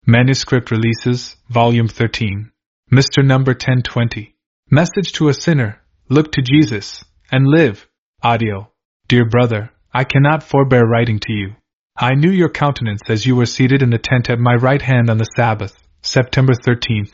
Manuscript Releases, Volume 13. Mr. Number 1020. Message to a Sinner, Look to Jesus, and Live. Audio. Dear brother, I cannot forbear writing to you. I knew your countenance as you were seated in the tent at my right hand on the Sabbath, September 13th,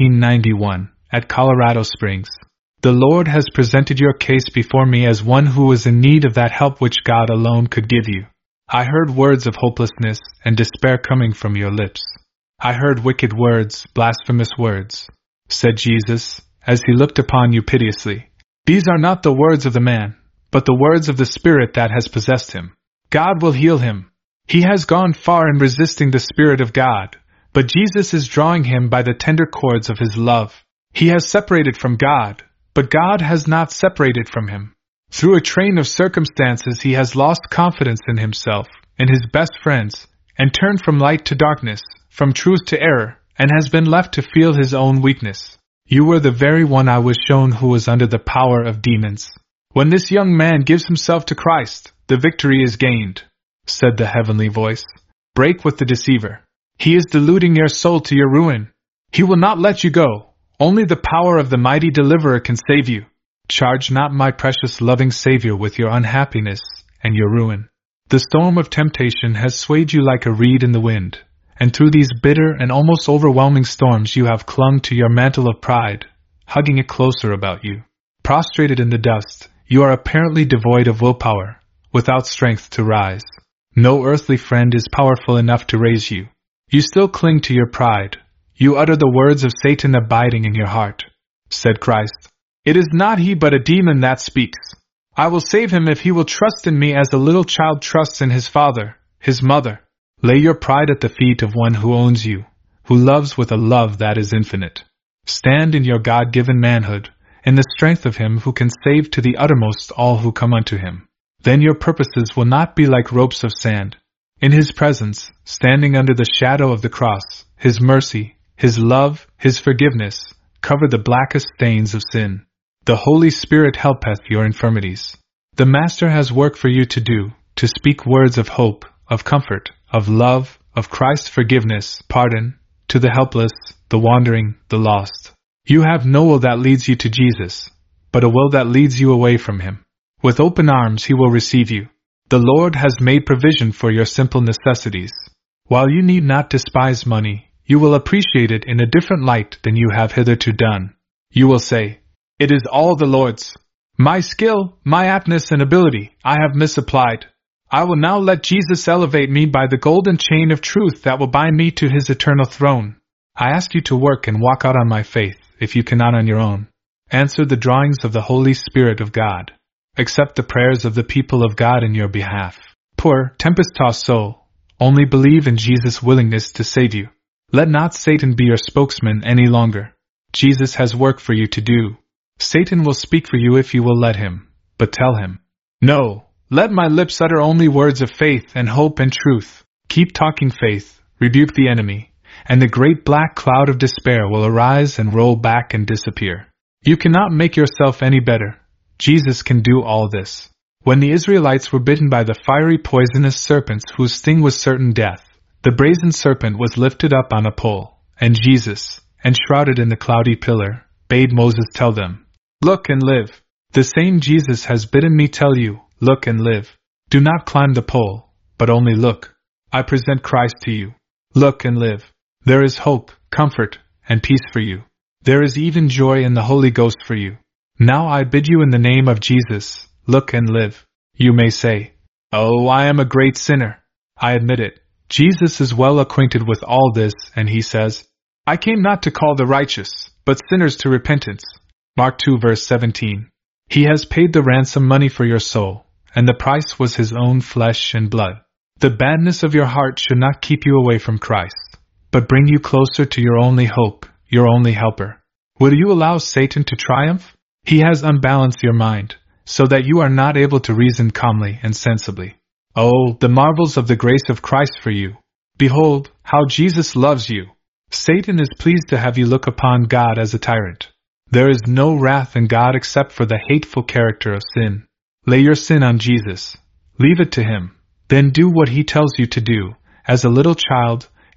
1891, at Colorado Springs. The Lord has presented your case before me as one who was in need of that help which God alone could give you. I heard words of hopelessness and despair coming from your lips. I heard wicked words, blasphemous words, said Jesus, as he looked upon you piteously. These are not the words of the man, but the words of the Spirit that has possessed him. God will heal him. He has gone far in resisting the Spirit of God, but Jesus is drawing him by the tender cords of his love. He has separated from God, but God has not separated from him. Through a train of circumstances he has lost confidence in himself, in his best friends, and turned from light to darkness, from truth to error, and has been left to feel his own weakness. You were the very one I was shown who was under the power of demons. When this young man gives himself to Christ, the victory is gained, said the heavenly voice. Break with the deceiver. He is deluding your soul to your ruin. He will not let you go. Only the power of the mighty deliverer can save you. Charge not my precious loving Savior with your unhappiness and your ruin. The storm of temptation has swayed you like a reed in the wind, and through these bitter and almost overwhelming storms you have clung to your mantle of pride, hugging it closer about you. Prostrated in the dust, you are apparently devoid of willpower, without strength to rise. No earthly friend is powerful enough to raise you. You still cling to your pride. You utter the words of Satan abiding in your heart. Said Christ, It is not he but a demon that speaks. I will save him if he will trust in me as a little child trusts in his father, his mother. Lay your pride at the feet of one who owns you, who loves with a love that is infinite. Stand in your God-given manhood, in the strength of him who can save to the uttermost all who come unto him. Then your purposes will not be like ropes of sand. In his presence, standing under the shadow of the cross, his mercy, his love, his forgiveness, cover the blackest stains of sin. The Holy Spirit helpeth your infirmities. The Master has work for you to do, to speak words of hope, of comfort, of love, of Christ's forgiveness, pardon, to the helpless, the wandering, the lost. You have no will that leads you to Jesus, but a will that leads you away from him. With open arms he will receive you. The Lord has made provision for your simple necessities. While you need not despise money, you will appreciate it in a different light than you have hitherto done. You will say, It is all the Lord's. My skill, my aptness and ability, I have misapplied. I will now let Jesus elevate me by the golden chain of truth that will bind me to his eternal throne. I ask you to work and walk out on my faith, if you cannot on your own. Answer the drawings of the Holy Spirit of God. Accept the prayers of the people of God in your behalf. Poor, tempest-tossed soul, only believe in Jesus' willingness to save you. Let not Satan be your spokesman any longer. Jesus has work for you to do. Satan will speak for you if you will let him, but tell him, No, let my lips utter only words of faith and hope and truth. Keep talking faith, rebuke the enemy, and the great black cloud of despair will arise and roll back and disappear. You cannot make yourself any better. Jesus can do all this. When the Israelites were bitten by the fiery poisonous serpents whose sting was certain death, the brazen serpent was lifted up on a pole, and Jesus, enshrouded in the cloudy pillar, bade Moses tell them, Look and live. The same Jesus has bidden me tell you, Look and live. Do not climb the pole, but only look. I present Christ to you. Look and live. There is hope, comfort, and peace for you. There is even joy in the Holy Ghost for you. Now I bid you in the name of Jesus, look and live. You may say, Oh, I am a great sinner. I admit it. Jesus is well acquainted with all this, and he says, I came not to call the righteous, but sinners to repentance. Mark 2 verse 17. He has paid the ransom money for your soul, and the price was his own flesh and blood. The badness of your heart should not keep you away from Christ, but bring you closer to your only hope, your only helper. Will you allow Satan to triumph? He has unbalanced your mind, so that you are not able to reason calmly and sensibly. Oh, the marvels of the grace of Christ for you! Behold, how Jesus loves you! Satan is pleased to have you look upon God as a tyrant. There is no wrath in God except for the hateful character of sin. Lay your sin on Jesus. Leave it to him. Then do what he tells you to do. As a little child,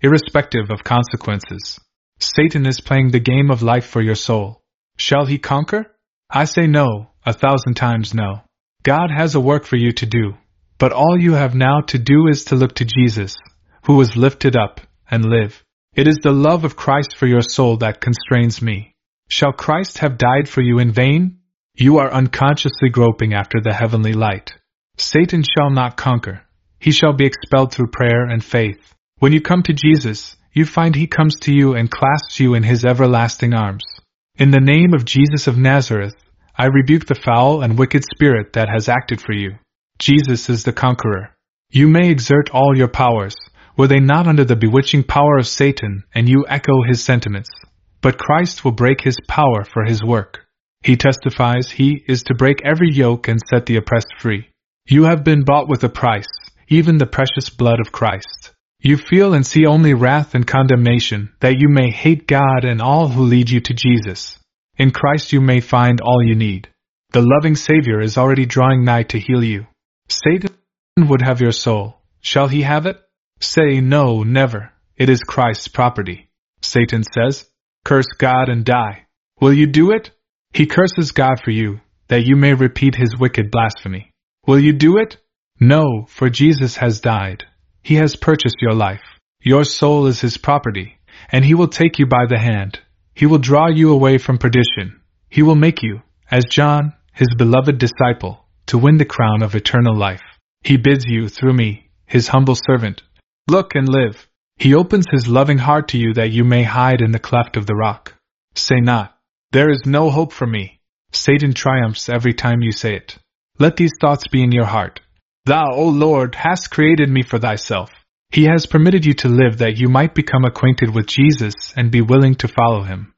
irrespective of consequences. Satan is playing the game of life for your soul. Shall he conquer? I say no, 1,000 times no. God has a work for you to do, but all you have now to do is to look to Jesus, who was lifted up, and live. It is the love of Christ for your soul that constrains me. Shall Christ have died for you in vain? You are unconsciously groping after the heavenly light. Satan shall not conquer. He shall be expelled through prayer and faith. When you come to Jesus, you find he comes to you and clasps you in his everlasting arms. In the name of Jesus of Nazareth, I rebuke the foul and wicked spirit that has acted for you. Jesus is the conqueror. You may exert all your powers, were they not under the bewitching power of Satan, and you echo his sentiments. But Christ will break his power for his work. He testifies he is to break every yoke and set the oppressed free. You have been bought with a price, even the precious blood of Christ. You feel and see only wrath and condemnation, that you may hate God and all who lead you to Jesus. In Christ you may find all you need. The loving Savior is already drawing nigh to heal you. Satan would have your soul. Shall he have it? Say no, never. It is Christ's property. Satan says, curse God and die. Will you do it? He curses God for you, that you may repeat his wicked blasphemy. Will you do it? No, for Jesus has died. He has purchased your life. Your soul is his property, and he will take you by the hand. He will draw you away from perdition. He will make you, as John, his beloved disciple, to win the crown of eternal life. He bids you, through me, his humble servant, look and live. He opens his loving heart to you that you may hide in the cleft of the rock. Say not, there is no hope for me. Satan triumphs every time you say it. Let these thoughts be in your heart. Thou, O Lord, hast created me for thyself. He has permitted you to live that you might become acquainted with Jesus and be willing to follow him.